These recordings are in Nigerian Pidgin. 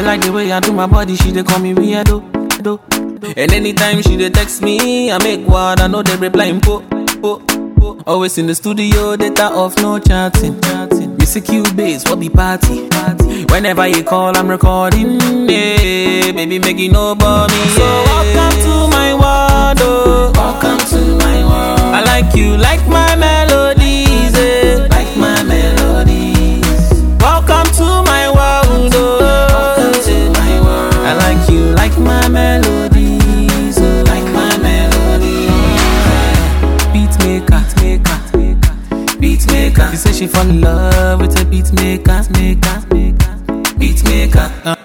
dey like the way I do my body, she dey call me weirdo. And anytime she dey text me, I make word, I know they reply in po. Always in the studio, data off, no chatting. Music Cubase, what be party? Whenever you call, I'm recording. Yeah, baby, make it no bother me. So welcome to my world, oh. Welcome to my world. I like you, like my melodies, eh. Like my melodies. Welcome to my world, oh. Welcome to my world. I like you, like my melodies, oh. Like my melodies. Beat maker. She said she fall in love with a beat maker. Beat maker.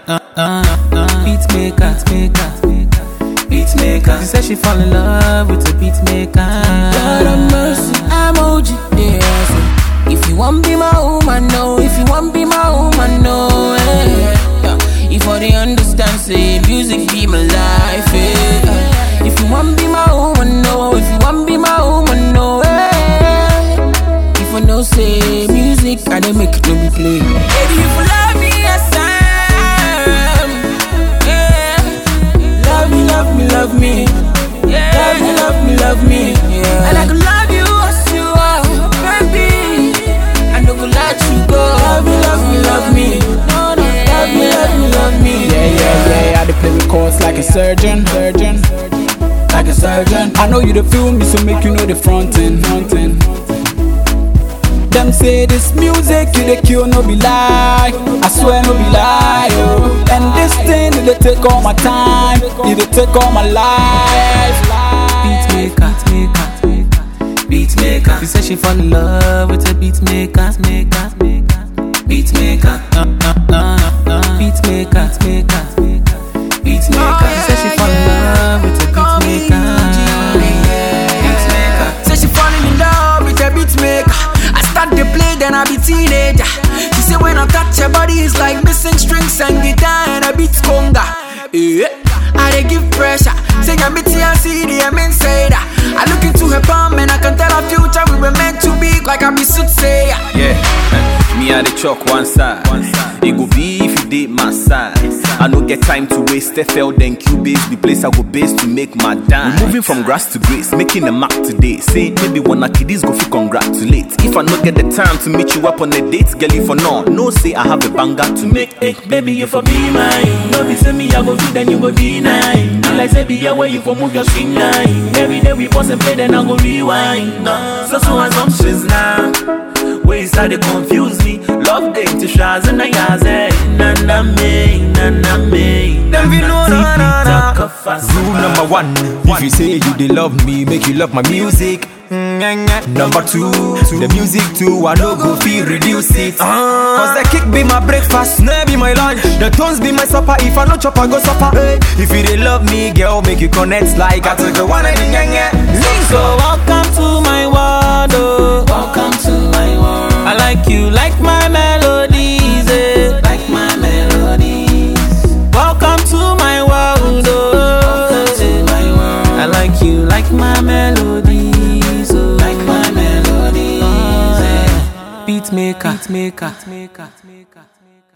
She said she fall in love with a beat maker. God have mercy, emoji. Yeah, so if you want be my woman, no. If you want be my woman, no. Yeah. If I they understand, say music be my life. Yeah. If you want be my woman, no. If you want be my woman, no. If I know say music, I don't make it no be play. Baby, if you love me, yes I am. Yeah. Love me. Yeah. Love me. Yeah. And I can love you as you are, baby. I don't go let you go. Love me. No. Love me. Yeah. I dey play with chords like a surgeon. Like a surgeon. I know you dey feel me, so make you know the frontin'. Them say this music, you dey kill, no be lie. I swear, no be lie, oh. And this thing, it dey take all my time, it dey take all my life. Beat maker. She said she fall in love with a beat maker. Beat maker. She said she fall in love with a beat maker. Say she falling in love with a beat maker. I start to play, then I be teenager. She say when I touch her body, it's like missing strings and guitar and a beat conga. Yeah. I dey give pressure. Say I'm bitty and CD, I'm inside her. I look into her palm and I can tell her future we were meant to be, like I be soothsayer. Yeah, me and the chalk one side. It go be if you did my side. I no get time to waste. FL then Cubase, the place I go base to make my dime. We're moving from grass to grace, making a mark today. Say maybe one of kiddies go fi congratulate. If I no get the time to meet you up on a date, girlie for no say I have a banger to make. Hey, baby, you for be mine. No be say me I go feed then you go deny. Till I say be here where you for move your string line. Every day we pause and play then I go rewind. So assumptions now. Ways that they confuse me. Love them to shaz and I yaze. Nana me. Them we know na. Rule number one, if you say you dey love me, make you love my music. Number two, the music too, I no go feel reduce it. Cause the kick be my breakfast, snare be my lunch. The tones be my supper, if I no chop I go supper. Hey, if you dey love me, girl, make you connect like I took the one and So welcome to my world, oh. Welcome to my world. I like you, like my melodies, eh. Like my melodies. Welcome to my world, oh. Welcome to my world. I like you, like my melodies, oh. Like my melodies, eh. Beat maker.